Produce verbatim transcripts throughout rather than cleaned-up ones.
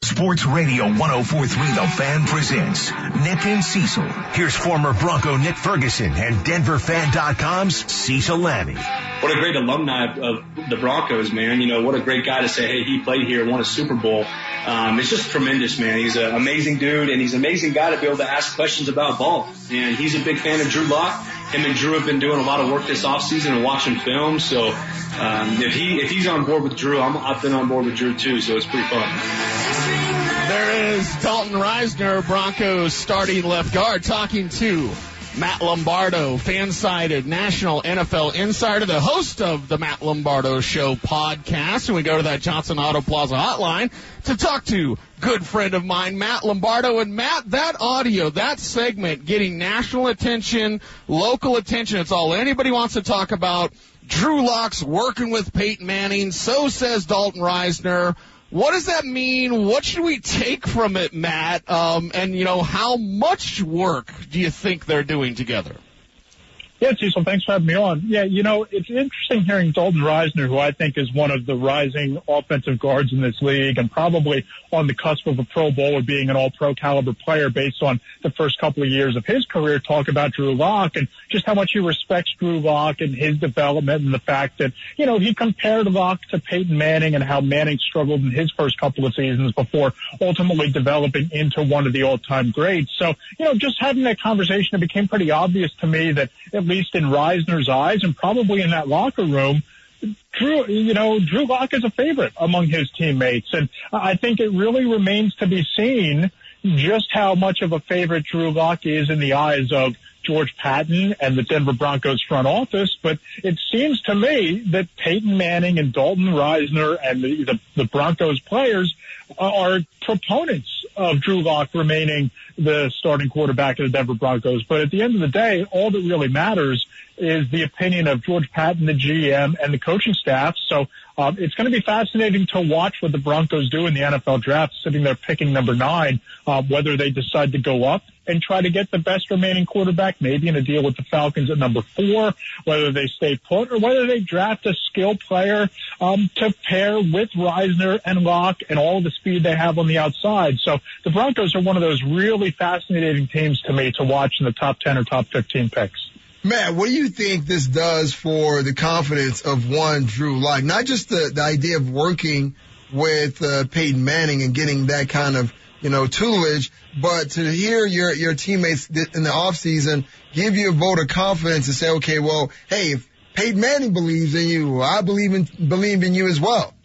Sports Radio one oh four point three The Fan presents Nick and Cecil. Here's former Bronco Nick Ferguson and Denver Fan dot com's Cecil Lammey. What a great alumni of the Broncos, man. You know, what a great guy to say, hey, he played here, won a Super Bowl. Um, it's just tremendous, man. He's an amazing dude, and he's an amazing guy to be able to ask questions about ball. And he's a big fan of Drew Lock. Him and Drew have been doing a lot of work this offseason and watching film. So um, if he if he's on board with Drew, I'm, I've been on board with Drew too, so it's pretty fun. There is Dalton Risner, Broncos starting left guard, talking to Matt Lombardo, fan-sided national N F L insider, the host of the Matt Lombardo Show podcast. And we go to that Johnson Auto Plaza hotline to talk to good friend of mine, Matt Lombardo. And Matt, that audio, that segment, getting national attention, local attention, it's all anybody wants to talk about. Drew Lock's working with Peyton Manning, so says Dalton Risner. What does that mean? What should we take from it, Matt? Um, and, you know, how much work do you think they're doing together? Yeah, Cecil, thanks for having me on. Yeah, you know, it's interesting hearing Dalton Risner, who I think is one of the rising offensive guards in this league and probably on the cusp of a Pro Bowl or being an all-pro caliber player based on the first couple of years of his career, talk about Drew Lock and just how much he respects Drew Lock and his development and the fact that, you know, he compared Lock to Peyton Manning and how Manning struggled in his first couple of seasons before ultimately developing into one of the all-time greats. So, you know, just having that conversation, it became pretty obvious to me that at least in Risner's eyes and probably in that locker room, Drew, you know, Drew Lock is a favorite among his teammates. And I think it really remains to be seen just how much of a favorite Drew Lock is in the eyes of George Patton and the Denver Broncos front office. But it seems to me that Peyton Manning and Dalton Risner and the, the, the Broncos players are proponents of Drew Lock remaining the starting quarterback of the Denver Broncos. But at the end of the day, all that really matters is the opinion of George Patton, the G M, and the coaching staff. So um, it's going to be fascinating to watch what the Broncos do in the N F L draft, sitting there picking number nine, uh, whether they decide to go up and try to get the best remaining quarterback, maybe in a deal with the Falcons at number four, whether they stay put, or whether they draft a skill player um, to pair with Risner and Lock and all the speed they have on the outside. So the Broncos are one of those really fascinating teams to me to watch in the top ten or top fifteen picks. Matt, what do you think this does for the confidence of one Drew Lock? Not just the, the idea of working with uh, Peyton Manning and getting that kind of, you know, tutelage, but to hear your your teammates in the offseason give you a vote of confidence and say, okay, well, hey, if Peyton Manning believes in you, I believe in believe in you as well.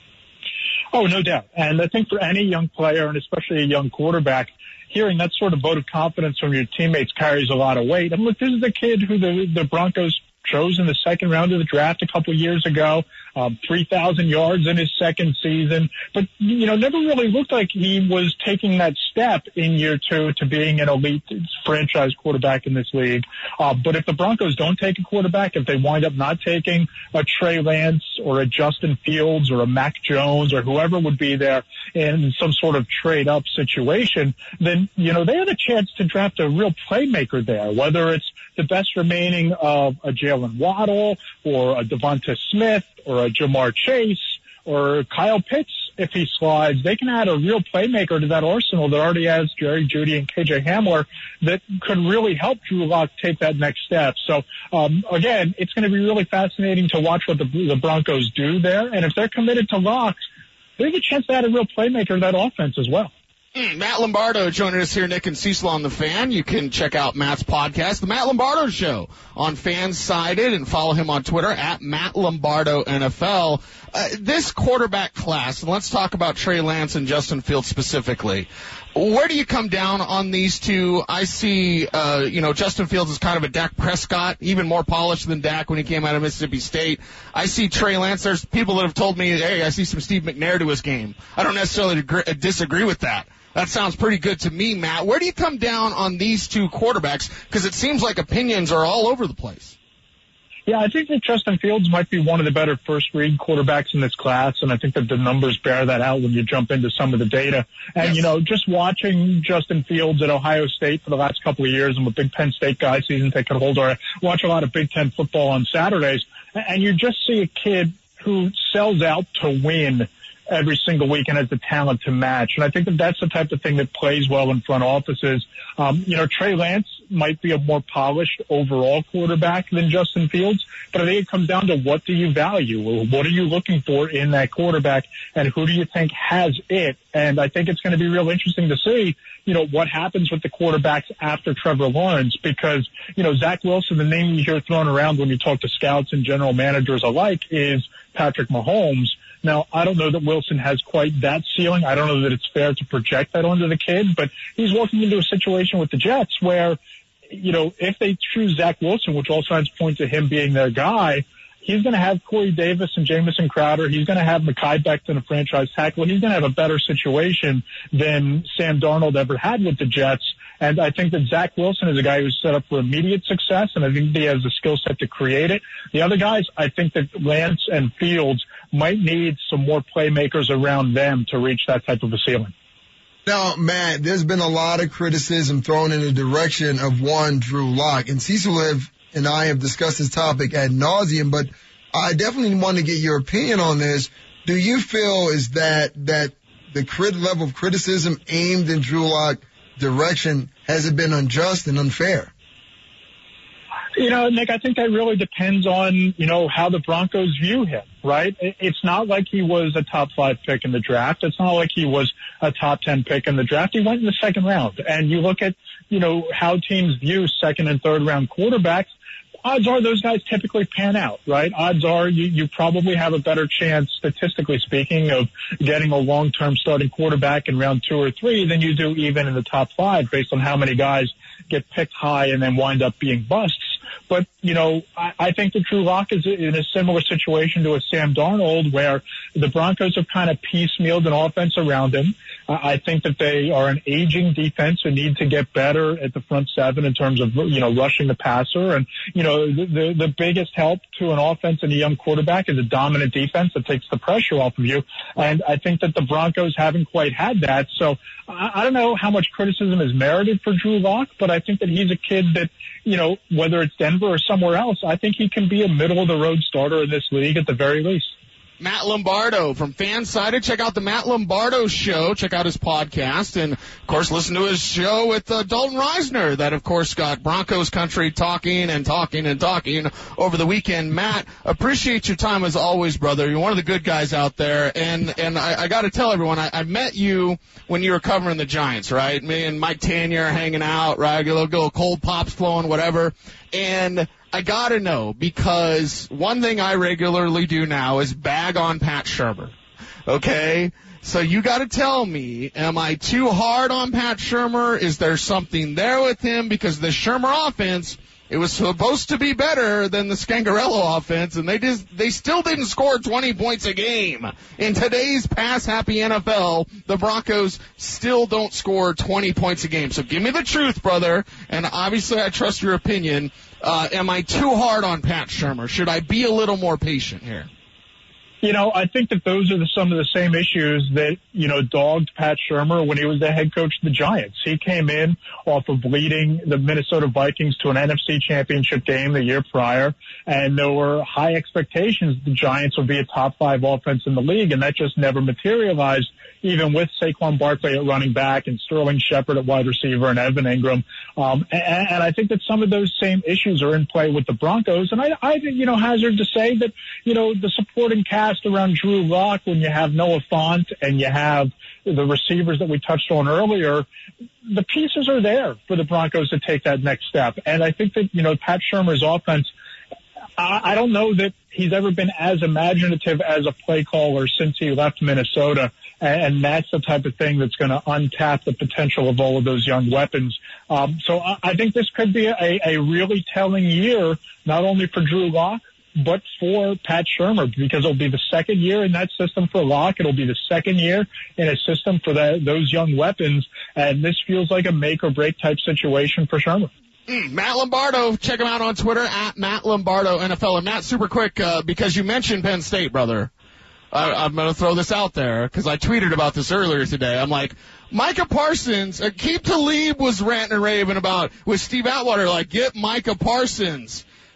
Oh, no doubt. And I think for any young player, and especially a young quarterback, hearing that sort of vote of confidence from your teammates carries a lot of weight. And look, this is a kid who the, the Broncos chose in the second round of the draft a couple of years ago, um, three thousand yards in his second season. But, you know, never really looked like he was taking that step in year two to being an elite franchise quarterback in this league. Uh, but if the Broncos don't take a quarterback, if they wind up not taking a Trey Lance or a Justin Fields or a Mac Jones or whoever would be there in some sort of trade-up situation, then, you know, they have a chance to draft a real playmaker there, whether it's the best remaining of a Jalen Waddle or a Devonta Smith or a Jamar Chase or Kyle Pitts. If he slides, they can add a real playmaker to that arsenal that already has Jerry Jeudy and K J Hamler that could really help Drew Lock take that next step. So, um, again, it's going to be really fascinating to watch what the, the Broncos do there. And if they're committed to Lock, they have a chance to add a real playmaker to that offense as well. Mm, Matt Lombardo joining us here, Nick and Cecil on The Fan. You can check out Matt's podcast, The Matt Lombardo Show, on Fansided, and follow him on Twitter at Matt Lombardo N F L. Uh, this quarterback class, and let's talk about Trey Lance and Justin Fields specifically. Where do you come down on these two? I see, uh, you know, Justin Fields is kind of a Dak Prescott, even more polished than Dak when he came out of Mississippi State. I see Trey Lance. There's people that have told me, hey, I see some Steve McNair to his game. I don't necessarily agree, disagree with that. That sounds pretty good to me, Matt. Where do you come down on these two quarterbacks? Because it seems like opinions are all over the place. Yeah, I think that Justin Fields might be one of the better first-read quarterbacks in this class, and I think that the numbers bear that out when you jump into some of the data. And, yes. you know, just watching Justin Fields at Ohio State for the last couple of years, I'm a big Penn State guy, season ticket holder. I watch a lot of Big Ten football on Saturdays, and you just see a kid who sells out to win every single week and has the talent to match. And I think that that's the type of thing that plays well in front offices. Um, you know, Trey Lance might be a more polished overall quarterback than Justin Fields, but I think it comes down to what do you value? What are you looking for in that quarterback, and who do you think has it? And I think it's going to be real interesting to see, you know, what happens with the quarterbacks after Trevor Lawrence, because, you know, Zach Wilson, the name you hear thrown around when you talk to scouts and general managers alike, is Patrick Mahomes. Now, I don't know that Wilson has quite that ceiling. I don't know that it's fair to project that onto the kid, but he's walking into a situation with the Jets where, you know, if they choose Zach Wilson, which all signs point to him being their guy, he's going to have Corey Davis and Jamison Crowder. He's going to have Mekhi Becton, a franchise tackle. He's going to have a better situation than Sam Darnold ever had with the Jets. And I think that Zach Wilson is a guy who's set up for immediate success, and I think he has the skill set to create it. The other guys, I think that Lance and Fields might need some more playmakers around them to reach that type of a ceiling. Now, Matt, there's been a lot of criticism thrown in the direction of one Drew Lock, and Cecil have, and I have discussed this topic ad nauseum, but I definitely want to get your opinion on this. Do you feel is that that the crit level of criticism aimed in Drew Lock direction, has it been unjust and unfair? You know, Nick, I think that really depends on, you know, how the Broncos view him, right? It's not like he was a top five pick in the draft. It's not like he was a top ten pick in the draft. He went in the second round. And you look at, you know, how teams view second and third round quarterbacks. Odds are those guys typically pan out, right? Odds are you, you probably have a better chance, statistically speaking, of getting a long-term starting quarterback in round two or three than you do even in the top five based on how many guys get picked high and then wind up being busts. But, you know, I, I think that Drew Lock is in a similar situation to a Sam Darnold where the Broncos have kind of piecemealed an offense around him. Uh, I think that they are an aging defense who need to get better at the front seven in terms of, you know, rushing the passer. And, you know, the, the, the biggest help to an offense and a young quarterback is a dominant defense that takes the pressure off of you. And I think that the Broncos haven't quite had that. So I, I don't know how much criticism is merited for Drew Lock, but I think that he's a kid that, you know, whether it's Denver or somewhere else, I think he can be a middle-of-the-road starter in this league at the very least. Matt Lombardo from Fansided. Check out the Matt Lombardo Show. Check out his podcast. And, of course, listen to his show with uh, Dalton Reisner that, of course, got Broncos country talking and talking and talking over the weekend. Matt, appreciate your time as always, brother. You're one of the good guys out there. And and I, I got to tell everyone, I, I met you when you were covering the Giants, right? Me and Mike Tanier hanging out, right? A little, little cold pops flowing, whatever. And I gotta know, because one thing I regularly do now is bag on Pat Shurmur. Okay? So you gotta tell me, am I too hard on Pat Shurmur? Is there something there with him? Because the Shurmur offense, it was supposed to be better than the Scangarello offense, and they just, they still didn't score twenty points a game. In today's pass-happy N F L, the Broncos still don't score twenty points a game. So give me the truth, brother, and obviously I trust your opinion. Uh, am I too hard on Pat Shurmur? Should I be a little more patient here? You know, I think that those are the, some of the same issues that, you know, dogged Pat Shurmur when he was the head coach of the Giants. He came in off of leading the Minnesota Vikings to an N F C championship game the year prior, and there were high expectations the Giants would be a top five offense in the league, and that just never materialized, even with Saquon Barkley at running back and Sterling Shepard at wide receiver and Evan Ingram. Um, and, and I think that some of those same issues are in play with the Broncos. And I, I, you know, hazard to say that, you know, the supporting cast around Drew Lock, when you have Noah Fant and you have the receivers that we touched on earlier, the pieces are there for the Broncos to take that next step. And I think that, you know, Pat Shurmur's offense, I, I don't know that he's ever been as imaginative as a play caller since he left Minnesota. And that's the type of thing that's going to untap the potential of all of those young weapons. Um, so I, I think this could be a, a really telling year, not only for Drew Lock, but for Pat Shurmur, because it'll be the second year in that system for Lock. It'll be the second year in a system for that, those young weapons. And this feels like a make or break type situation for Shurmur. Mm, Matt Lombardo, check him out on Twitter at Matt Lombardo N F L. And Matt, super quick, uh, because you mentioned Penn State, brother. I, I'm going to throw this out there because I tweeted about this earlier today. I'm like, Micah Parsons, Aqib Talib was ranting and raving about with Steve Atwater, like, get Micah Parsons.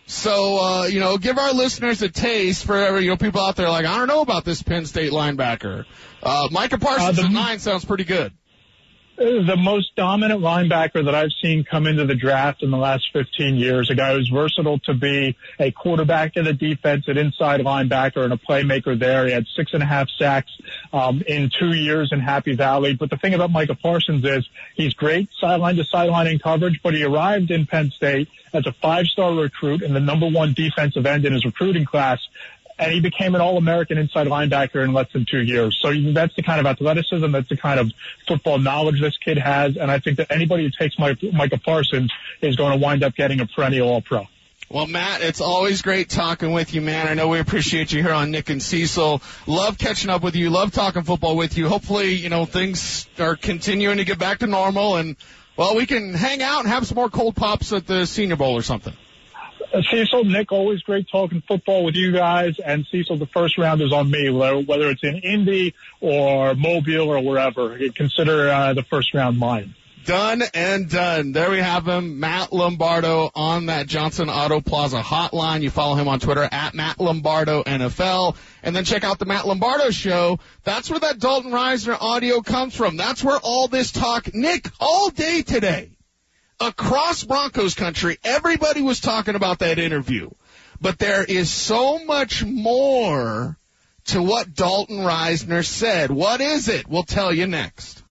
So, uh, you know, give our listeners a taste for, you know, people out there like, I don't know about this Penn State linebacker. Uh, Micah Parsons uh, the, at nine sounds pretty good. The most dominant linebacker that I've seen come into the draft in the last fifteen years, a guy who's versatile to be a quarterback in the defense, an inside linebacker, and a playmaker there. He had six and a half sacks um, in two years in Happy Valley. But the thing about Micah Parsons is he's great sideline to sideline in coverage, but he arrived in Penn State as a five-star recruit and the number one defensive end in his recruiting class. And he became an All-American inside linebacker in less than two years. So that's the kind of athleticism, that's the kind of football knowledge this kid has. And I think that anybody who takes Micah Parsons is going to wind up getting a perennial All-Pro. Well, Matt, it's always great talking with you, man. I know we appreciate you here on Nick and Cecil. Love catching up with you. Love talking football with you. Hopefully, you know, things are continuing to get back to normal. And, well, we can hang out and have some more cold pops at the Senior Bowl or something. Cecil, Nick, always great talking football with you guys. And Cecil, the first round is on me, whether it's in Indy or Mobile or wherever. Consider uh, the first round mine. Done and done. There we have him, Matt Lombardo on that Johnson Auto Plaza hotline. You follow him on Twitter at Matt Lombardo N F L. And then check out the Matt Lombardo Show. That's where that Dalton Risner audio comes from. That's where all this talk, Nick, all day today. Across Broncos country, everybody was talking about that interview. But there is so much more to what Dalton Risner said. What is it? We'll tell you next.